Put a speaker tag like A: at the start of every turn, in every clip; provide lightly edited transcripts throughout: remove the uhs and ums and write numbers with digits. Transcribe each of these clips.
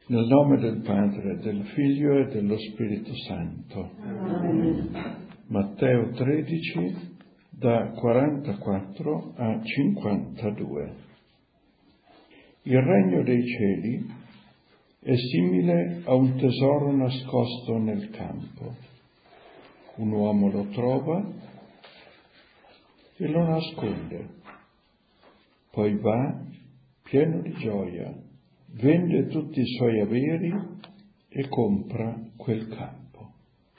A: Nel nome del Padre, del Figlio e dello Spirito Santo.
B: Amen.
A: Matteo 13, da 44 a 52. Il regno dei cieli è simile a un tesoro nascosto nel campo. Un uomo lo trova e lo nasconde. Poi va, pieno di gioia, vende tutti i suoi averi e compra quel campo.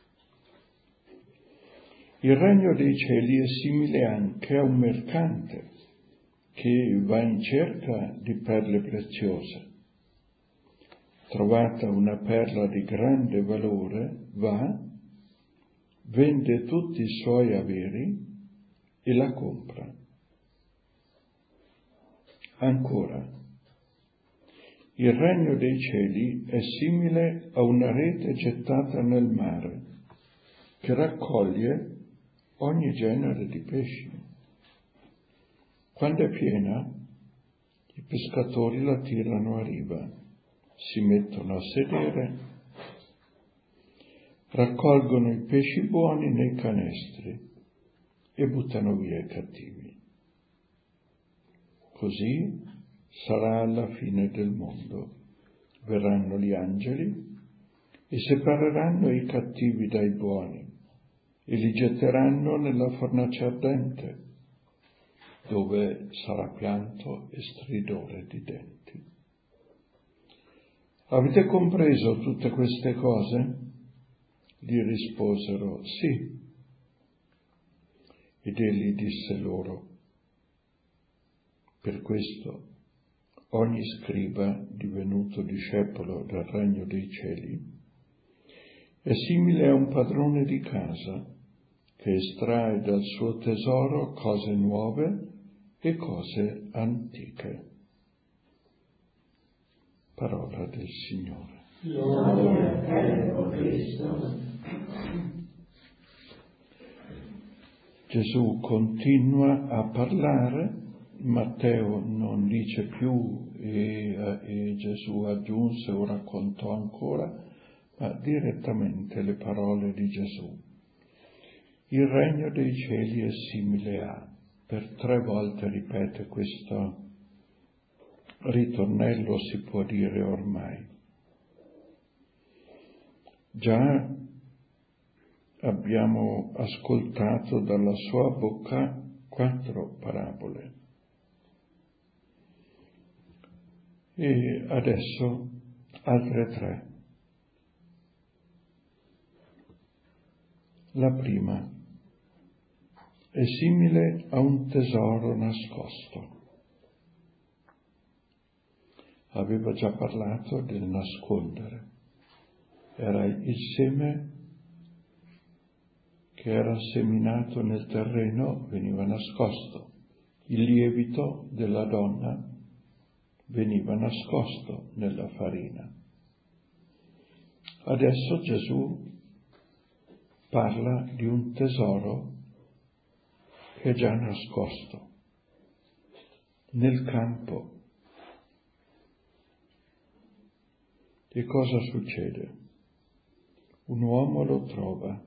A: Il regno dei cieli è simile anche a un mercante che va in cerca di perle preziose. Trovata una perla di grande valore, va, vende tutti i suoi averi e la compra. Ancora, il regno dei cieli è simile a una rete gettata nel mare, che raccoglie ogni genere di pesci. Quando è piena, i pescatori la tirano a riva, si mettono a sedere, raccolgono i pesci buoni nei canestri e buttano via i cattivi. Così sarà alla fine del mondo. Verranno gli angeli e separeranno i cattivi dai buoni e li getteranno nella fornace ardente, dove sarà pianto e stridore di denti. Avete compreso tutte queste cose? Gli risposero sì. Ed egli disse loro: per questo ogni scriba divenuto discepolo del regno dei cieli è simile a un padrone di casa che estrae dal suo tesoro cose nuove e cose antiche. Parola del Signore.
B: Gloria a te, o Cristo.
A: Gesù continua a parlare. Matteo non dice più e Gesù aggiunse o raccontò ancora, ma direttamente le parole di Gesù. Il regno dei cieli è simile a, per 3 volte ripete questo ritornello, si può dire ormai. Già abbiamo ascoltato dalla sua bocca 4 parabole. E adesso altre 3. La prima è simile a un tesoro nascosto. Aveva già parlato del nascondere. Era il seme che era seminato nel terreno, veniva nascosto. Il lievito della donna veniva nascosto nella farina. Adesso Gesù parla di un tesoro che è già nascosto nel campo. E cosa succede? Un uomo lo trova.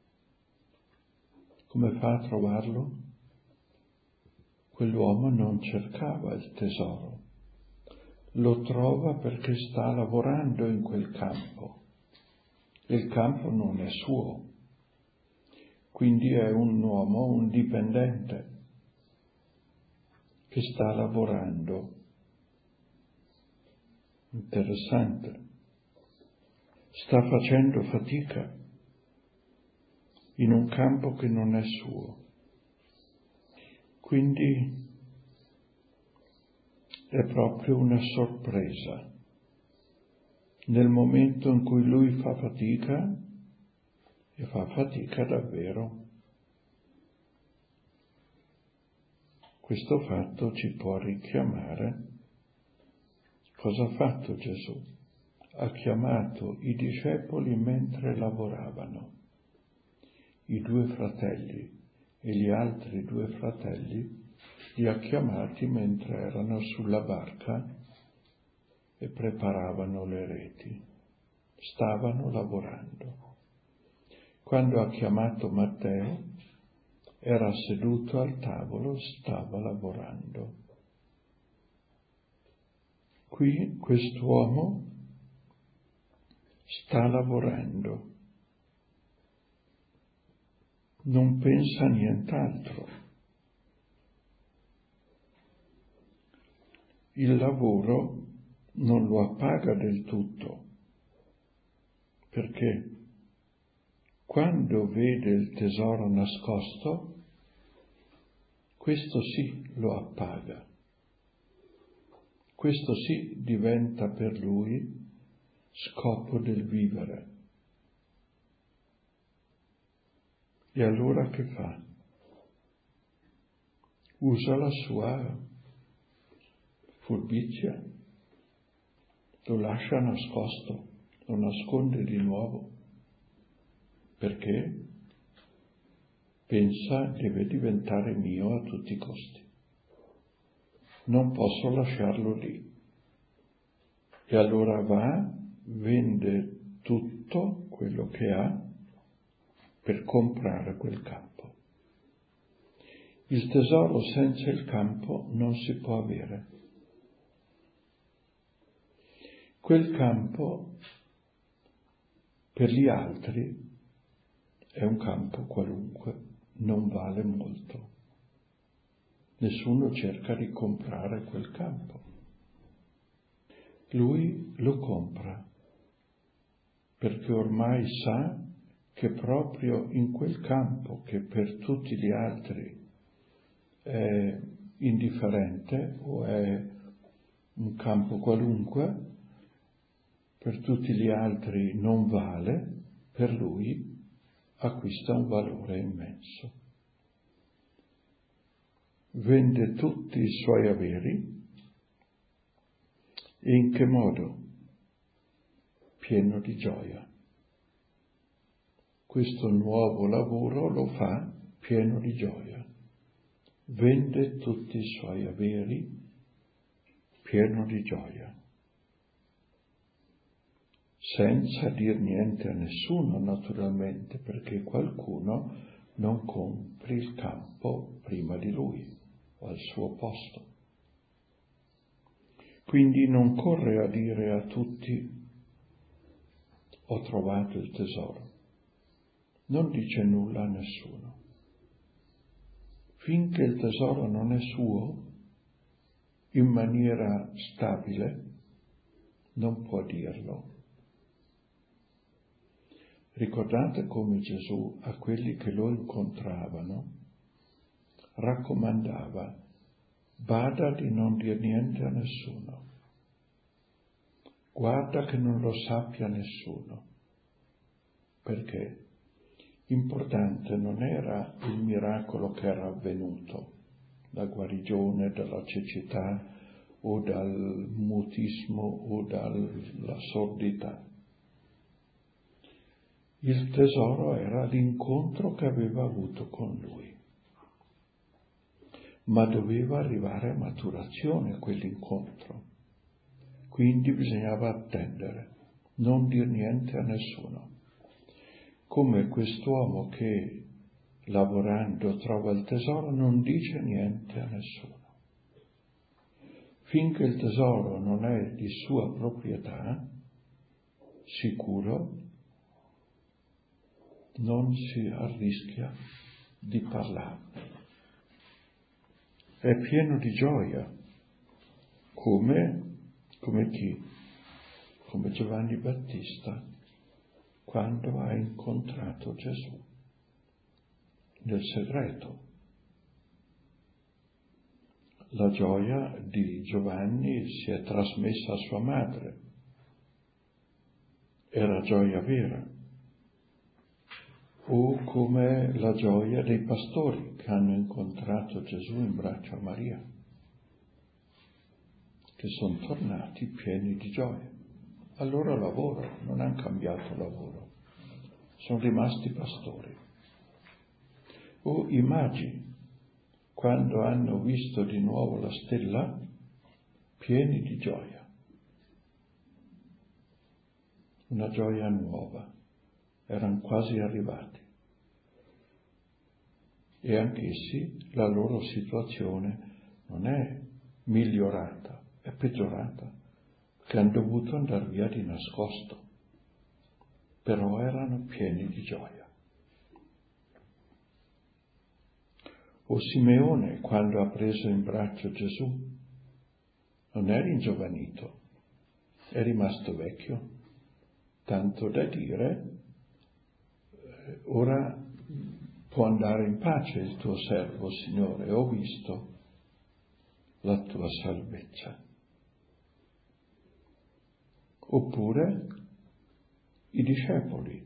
A: Come fa a trovarlo? Quell'uomo non cercava il tesoro. Lo trova perché sta lavorando in quel campo. Il campo non è suo, quindi è un uomo, un dipendente, che sta lavorando. Interessante. Sta facendo fatica in un campo che non è suo. Quindi è proprio una sorpresa. Nel momento in cui lui fa fatica, e fa fatica davvero, questo fatto ci può richiamare. Cosa ha fatto Gesù? Ha chiamato i discepoli mentre lavoravano. I 2 fratelli e gli altri 2 fratelli li ha chiamati mentre erano sulla barca e preparavano le reti. Stavano lavorando. Quando ha chiamato Matteo, era seduto al tavolo, stava lavorando. Qui quest'uomo sta lavorando, non pensa a nient'altro. Il lavoro non lo appaga del tutto, perché quando vede il tesoro nascosto, questo sì lo appaga. Questo sì diventa per lui scopo del vivere. E allora che fa? Usa la sua furbizia, lo lascia nascosto, lo nasconde di nuovo, perché pensa deve diventare mio a tutti i costi. Non posso lasciarlo lì. E allora va, vende tutto quello che ha per comprare quel campo. Il tesoro senza il campo non si può avere. Quel campo per gli altri è un campo qualunque, non vale molto. Nessuno cerca di comprare quel campo. Lui lo compra, perché ormai sa che proprio in quel campo, che per tutti gli altri è indifferente o è un campo qualunque, per tutti gli altri non vale, per lui acquista un valore immenso. Vende tutti i suoi averi. E in che modo? Pieno di gioia. Questo nuovo lavoro lo fa pieno di gioia. Vende tutti i suoi averi pieno di gioia. Senza dir niente a nessuno, naturalmente, perché qualcuno non compri il campo prima di lui o al suo posto. Quindi non corre a dire a tutti: ho trovato il tesoro. Non dice nulla a nessuno. Finché il tesoro non è suo, in maniera stabile, non può dirlo. Ricordate come Gesù a quelli che lo incontravano raccomandava: bada di non dire niente a nessuno. Guarda che non lo sappia nessuno. Perché? Importante non era il miracolo che era avvenuto, la guarigione dalla cecità o dal mutismo o dalla sordità. Il tesoro era l'incontro che aveva avuto con lui. Ma doveva arrivare a maturazione quell'incontro. Quindi bisognava attendere, non dir niente a nessuno. Come quest'uomo che lavorando trova il tesoro non dice niente a nessuno. Finché il tesoro non è di sua proprietà, sicuro, non si arrischia di parlarne. È pieno di gioia, come chi? Come Giovanni Battista, quando ha incontrato Gesù nel segreto. La gioia di Giovanni si è trasmessa a sua madre. Era gioia vera. O come la gioia dei pastori che hanno incontrato Gesù in braccio a Maria, che sono tornati pieni di gioia. Al loro lavoro non hanno cambiato lavoro, sono rimasti pastori. O i magi, quando hanno visto di nuovo la stella, pieni di gioia. una gioia nuova, erano quasi arrivati. E anch'essi, la loro situazione non è migliorata, è peggiorata, che hanno dovuto andare via di nascosto, però erano pieni di gioia. O Simeone, quando ha preso in braccio Gesù, non è ringiovanito, è rimasto vecchio, tanto da dire, ora può andare in pace il tuo servo, Signore, ho visto la tua salvezza. Oppure i discepoli,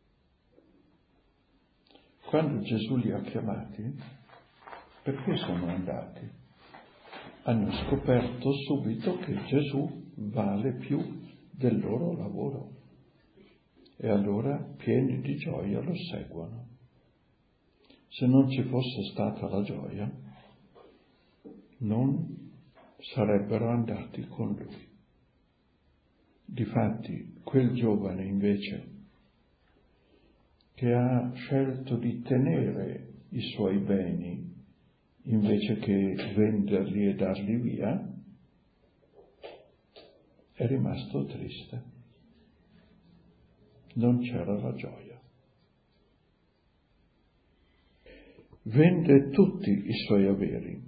A: quando Gesù li ha chiamati, perché sono andati? Hanno scoperto subito che Gesù vale più del loro lavoro e allora pieni di gioia lo seguono. Se non ci fosse stata la gioia, non sarebbero andati con lui. Difatti, quel giovane invece che ha scelto di tenere i suoi beni invece che venderli e darli via, è rimasto triste. Non c'era la gioia. Vende tutti i suoi averi.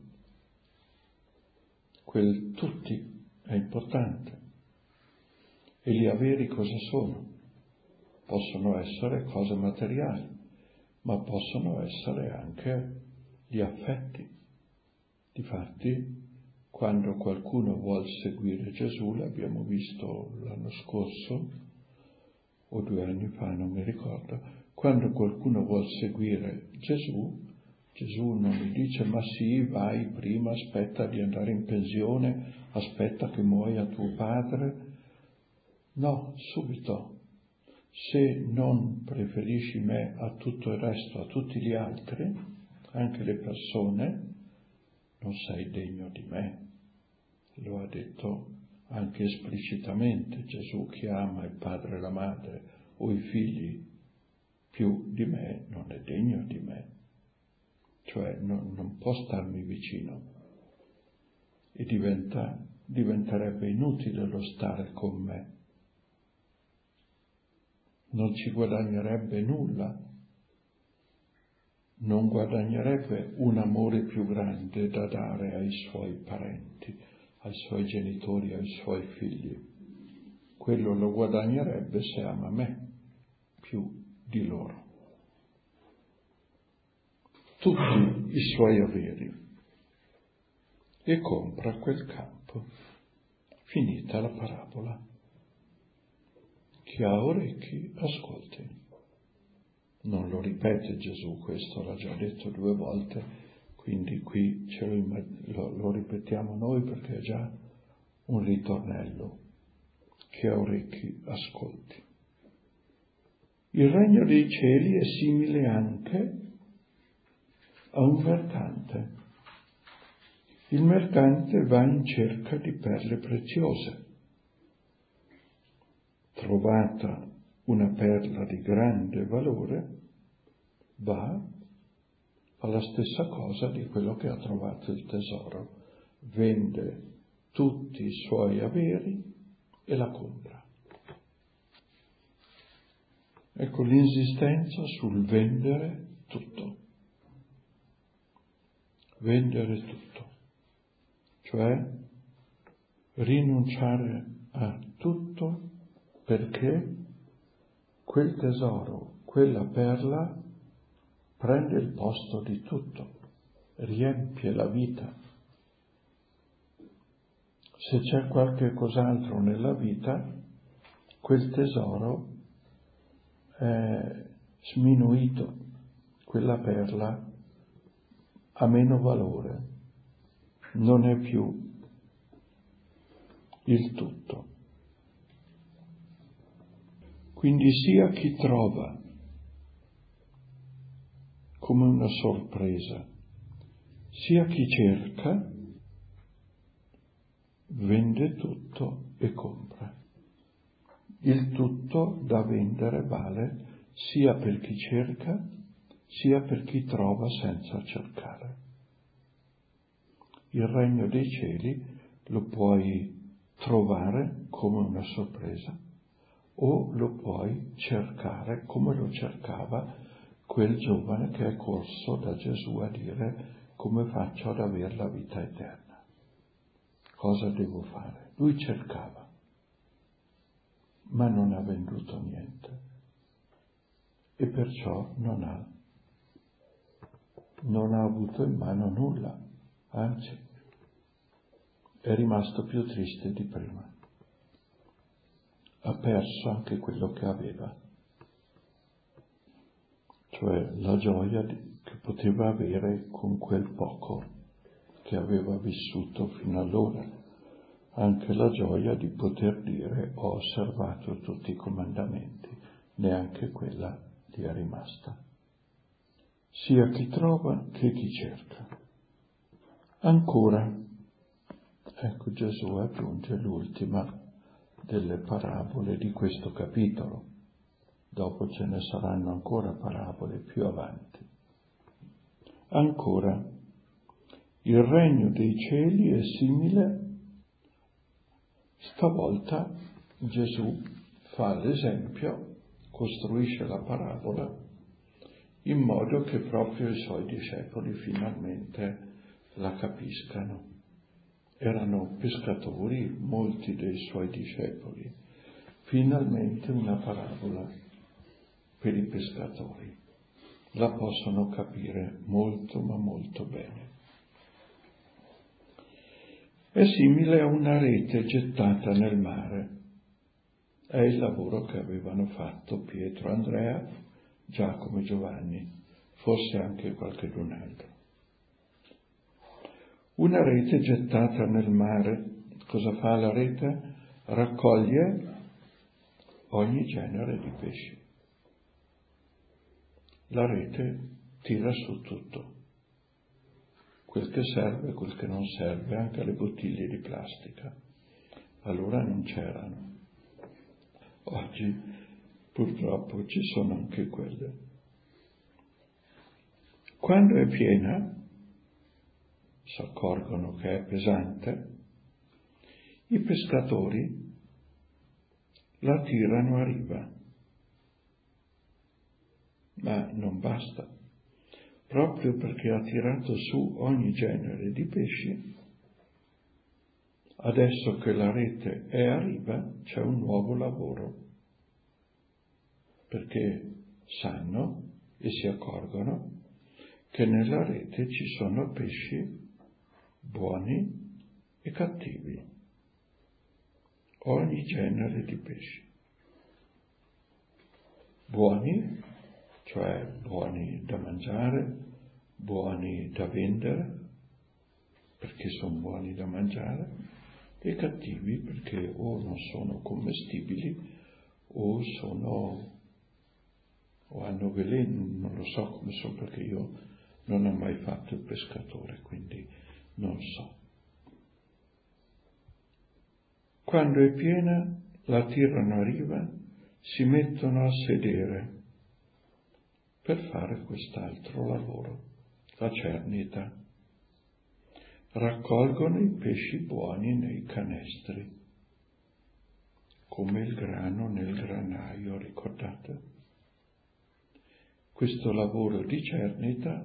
A: Quel tutti è importante. E gli averi cosa sono? Possono essere cose materiali, ma possono essere anche gli affetti. Difatti, quando qualcuno vuol seguire Gesù, l'abbiamo visto l'anno scorso, o 2 anni fa, non mi ricordo, quando qualcuno vuol seguire Gesù, Gesù non gli dice, ma sì, vai prima, aspetta di andare in pensione, aspetta che muoia tuo padre. No, subito. Se non preferisci me a tutto il resto, a tutti gli altri, anche le persone, non sei degno di me. Lo ha detto anche esplicitamente Gesù: chi ama il padre e la madre o i figli più di me non è degno di me. Cioè non può starmi vicino e diventerebbe inutile lo stare con me. Non ci guadagnerebbe nulla, non guadagnerebbe un amore più grande da dare ai suoi parenti, ai suoi genitori, ai suoi figli. Quello lo guadagnerebbe se ama me più di loro. Tutti i suoi averi e compra quel campo. Finita la parabola. Chi ha orecchi ascolti. Non lo ripete Gesù, questo l'ha già detto 2 volte, quindi qui lo ripetiamo noi perché è già un ritornello. Chi ha orecchi ascolti. Il regno dei cieli è simile anche a un mercante. Il mercante va in cerca di perle preziose. Trovata una perla di grande valore, fa la stessa cosa di quello che ha trovato il tesoro. Vende tutti i suoi averi e la compra. Ecco l'insistenza sul vendere tutto. Vendere tutto. Cioè rinunciare a tutto perché quel tesoro, quella perla, prende il posto di tutto, riempie la vita. Se c'è qualche cos'altro nella vita, quel tesoro è sminuito, quella perla ha meno valore, non è più il tutto. Quindi sia chi trova come una sorpresa, sia chi cerca, vende tutto e compra. Il tutto da vendere vale sia per chi cerca, sia per chi trova senza cercare. Il regno dei cieli lo puoi trovare come una sorpresa o lo puoi cercare come lo cercava quel giovane che è corso da Gesù a dire: come faccio ad avere la vita eterna? Cosa devo fare? Lui cercava, ma non ha venduto niente e perciò non ha avuto in mano nulla, anzi è rimasto più triste di prima. Ha perso anche quello che aveva, cioè la gioia che poteva avere con quel poco che aveva vissuto fino allora, anche la gioia di poter dire: ho osservato tutti i comandamenti, neanche quella gli è rimasta. Sia chi trova che chi cerca. Ancora, ecco, Gesù aggiunge l'ultima delle parabole di questo capitolo. Dopo ce ne saranno ancora parabole più avanti. Ancora, il regno dei cieli è simile. Stavolta Gesù fa l'esempio, costruisce la parabola in modo che proprio i suoi discepoli finalmente la capiscano. Erano pescatori, molti dei suoi discepoli. Finalmente una parabola per i pescatori. La possono capire molto, ma molto bene. È simile a una rete gettata nel mare. È il lavoro che avevano fatto Pietro, Andrea, Giacomo e Giovanni, forse anche qualcun altro. Una rete gettata nel mare, cosa fa la rete? Raccoglie ogni genere di pesci. La rete tira su tutto, quel che serve, quel che non serve, anche le bottiglie di plastica. Allora non c'erano. Oggi purtroppo ci sono anche quelle. Quando è piena, si accorgono che è pesante, i pescatori la tirano a riva. Ma non basta. Proprio perché ha tirato su ogni genere di pesci, adesso che la rete è a riva c'è un nuovo lavoro, perché sanno e si accorgono che nella rete ci sono pesci buoni e cattivi, ogni genere di pesci. Buoni, cioè buoni da mangiare, buoni da vendere, perché sono buoni da mangiare, e cattivi perché o non sono commestibili o hanno veleno, non lo so come sono, perché io non ho mai fatto il pescatore, quindi non so. Quando è piena la tirano a riva, si mettono a sedere per fare quest'altro lavoro, la cernita. Raccolgono i pesci buoni nei canestri, come il grano nel granaio, ricordate? Questo lavoro di cernita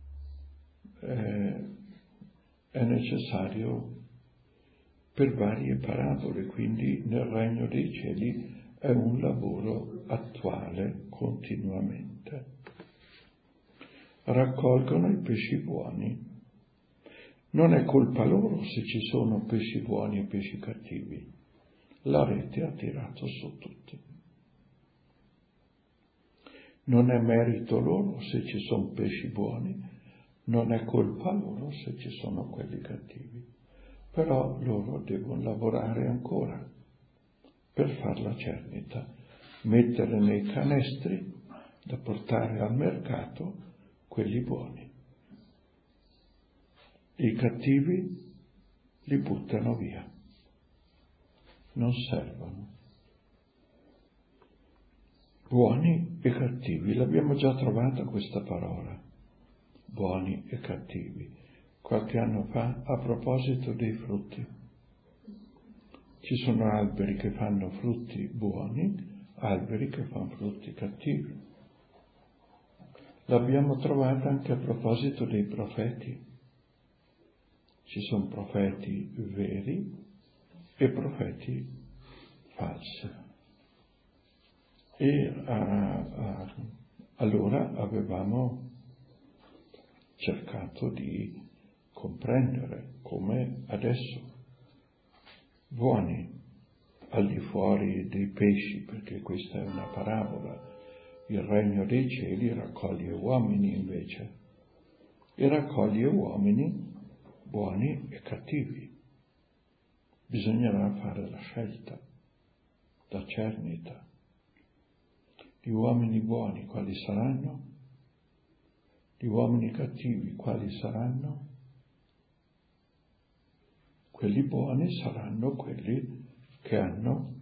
A: è necessario per varie parabole, quindi nel regno dei cieli è un lavoro attuale continuamente. Raccolgono i pesci buoni. Non è colpa loro se ci sono pesci buoni e pesci cattivi. La rete ha tirato su tutti. Non è merito loro se ci sono pesci buoni, non è colpa loro se ci sono quelli cattivi. Però loro devono lavorare ancora per far la cernita, mettere nei canestri da portare al mercato quelli buoni. I cattivi li buttano via, non servono. buoni e cattivi. L'abbiamo già trovata questa parola, buoni e cattivi, qualche anno fa a proposito dei frutti. Ci sono alberi che fanno frutti buoni, alberi che fanno frutti cattivi. L'abbiamo trovata anche a proposito dei profeti. Ci sono profeti veri e profeti falsi. E allora avevamo cercato di comprendere come adesso buoni al di fuori dei pesci, perché questa è una parabola, il regno dei cieli raccoglie uomini invece, e raccoglie uomini buoni e cattivi. Bisognerà fare la scelta, la cernita. Gli uomini buoni quali saranno? Gli uomini cattivi quali saranno? Quelli buoni saranno quelli che hanno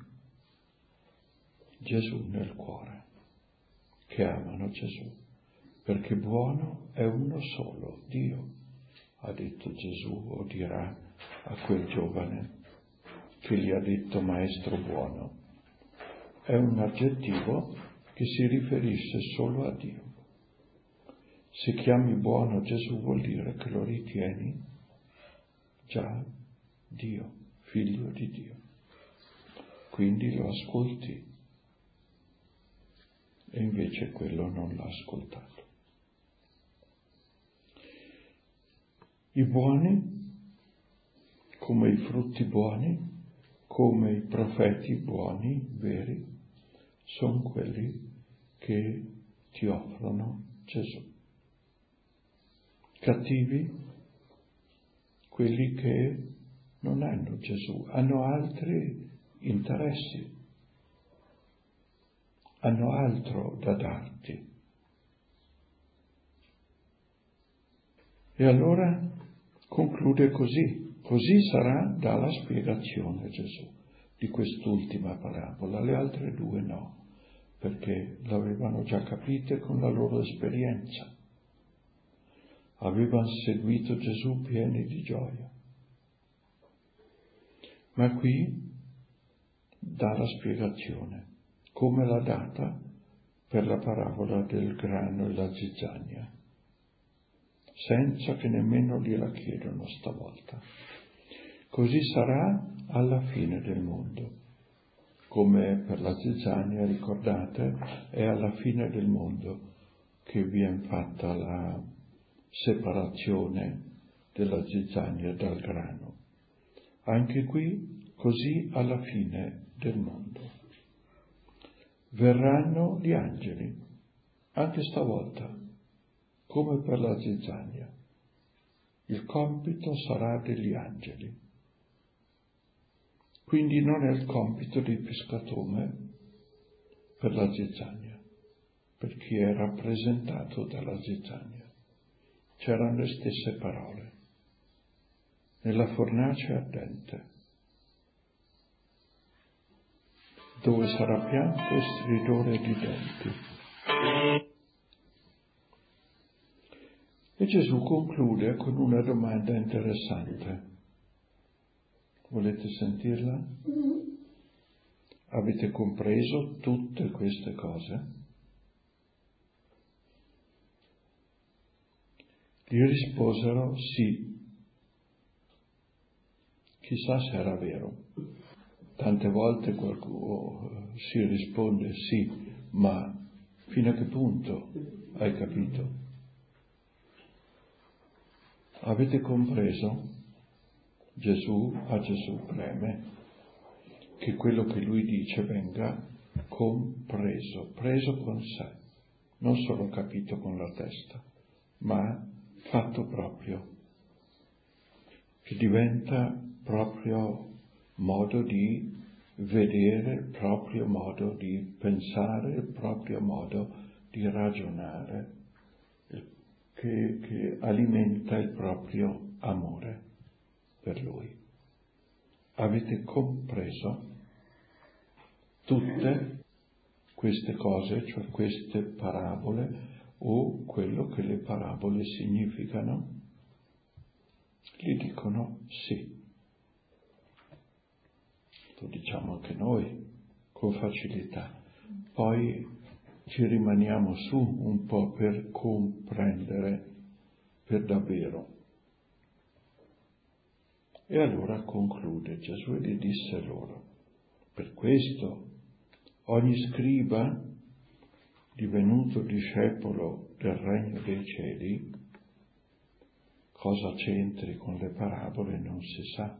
A: Gesù nel cuore, che amano Gesù, perché buono è uno solo, Dio, ha detto Gesù, o dirà a quel giovane che gli ha detto maestro buono. È un aggettivo che si riferisce solo a Dio. Se chiami buono Gesù vuol dire che lo ritieni già Dio, figlio di Dio. Quindi lo ascolti, e invece quello non l'ha ascoltato. I buoni, come i frutti buoni, come i profeti buoni, veri, sono quelli che ti offrono Gesù. Cattivi, quelli che non hanno Gesù, hanno altri interessi, hanno altro da darti. E allora conclude così sarà dalla spiegazione Gesù di quest'ultima parabola, le altre due no, perché l'avevano già capite con la loro esperienza. Avevano seguito Gesù pieni di gioia. Ma qui dà la spiegazione, come l'ha data per la parabola del grano e la zizzania, senza che nemmeno gliela chiedono stavolta. Così sarà alla fine del mondo. Come per la zizzania, ricordate, è alla fine del mondo che viene fatta la separazione della zizzania dal grano. Anche qui, così alla fine del mondo. Verranno gli angeli, anche stavolta, come per la zizzania. Il compito sarà degli angeli. Quindi non è il compito dei pescatore per la zizzania, per chi è rappresentato dalla zizzania. C'erano le stesse parole. Nella fornace ardente, dove sarà pianto e stridore di denti. E Gesù conclude con una domanda interessante. Volete sentirla? Avete compreso tutte queste cose? Gli risposero sì. Chissà se era vero. Tante volte qualcuno si risponde sì, ma fino a che punto hai capito? Avete compreso? A Gesù preme che quello che lui dice venga compreso, preso con sé, non solo capito con la testa, ma fatto proprio, che diventa proprio modo di vedere, proprio modo di pensare, proprio modo di ragionare, che alimenta il proprio amore per lui. Avete compreso tutte queste cose, cioè queste parabole, o quello che le parabole significano? Gli dicono sì. Lo diciamo anche noi, con facilità. Poi ci rimaniamo su un po' per comprendere per davvero. E allora conclude Gesù e gli disse loro: per questo ogni scriba divenuto discepolo del regno dei cieli, cosa c'entri con le parabole non si sa.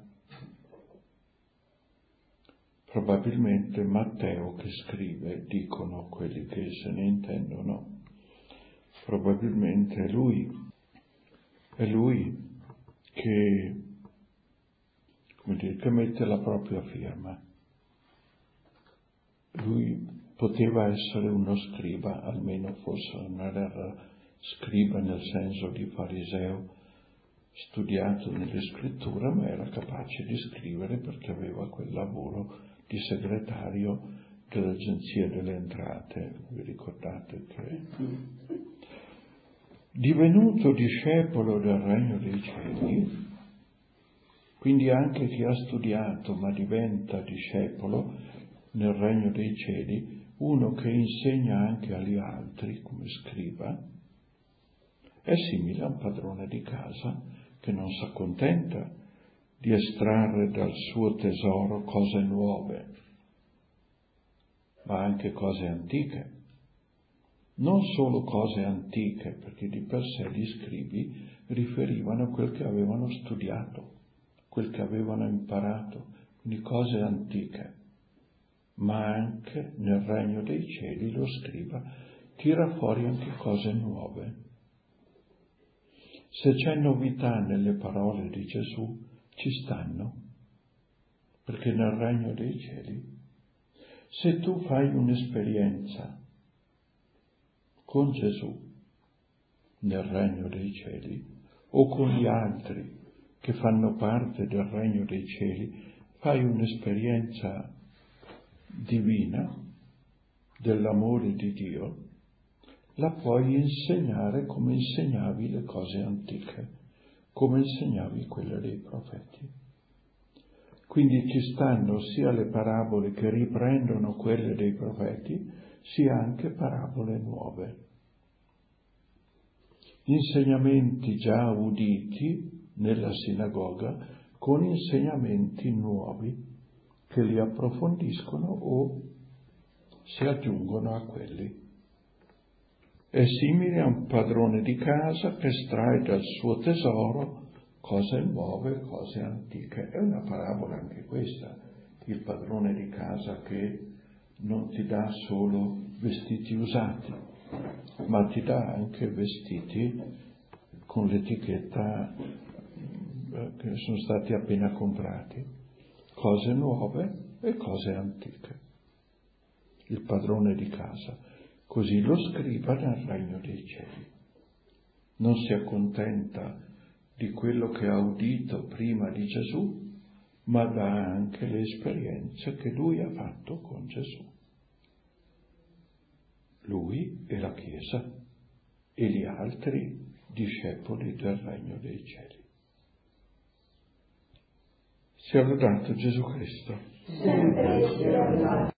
A: Probabilmente Matteo che scrive, dicono quelli che se ne intendono, probabilmente è lui che, come dire, che mette la propria firma. Lui poteva essere uno scriba, almeno forse non era scriba nel senso di fariseo studiato nelle scritture, ma era capace di scrivere perché aveva quel lavoro di segretario dell'Agenzia delle Entrate. Vi ricordate che divenuto discepolo del Regno dei Cieli, quindi anche chi ha studiato ma diventa discepolo nel Regno dei Cieli, uno che insegna anche agli altri come scriba, è simile a un padrone di casa che non si accontenta di estrarre dal suo tesoro cose nuove, ma anche cose antiche. Non solo cose antiche, perché di per sé gli scribi riferivano a quel che avevano studiato, quel che avevano imparato, quindi cose antiche, ma anche nel regno dei cieli lo scriba tira fuori anche cose nuove. Se c'è novità nelle parole di Gesù, ci stanno, perché nel regno dei cieli, se tu fai un'esperienza con Gesù nel regno dei cieli, o con gli altri che fanno parte del regno dei cieli, fai un'esperienza divina dell'amore di Dio, la puoi insegnare come insegnavi le cose antiche, come insegnavi quelle dei profeti. Quindi ci stanno sia le parabole che riprendono quelle dei profeti, sia anche parabole nuove. Insegnamenti già uditi nella sinagoga con insegnamenti nuovi che li approfondiscono o si aggiungono a quelli. È simile a un padrone di casa che estrae dal suo tesoro cose nuove, cose antiche. È una parabola anche questa, il padrone di casa che non ti dà solo vestiti usati, ma ti dà anche vestiti con l'etichetta che sono stati appena comprati, cose nuove e cose antiche. Il padrone di casa. Così lo scriba nel regno dei cieli. Non si accontenta di quello che ha udito prima di Gesù, ma dà anche le esperienze che lui ha fatto con Gesù. Lui e la Chiesa e gli altri discepoli del regno dei cieli. Sia lodato Gesù Cristo.
B: Sempre sia lodato.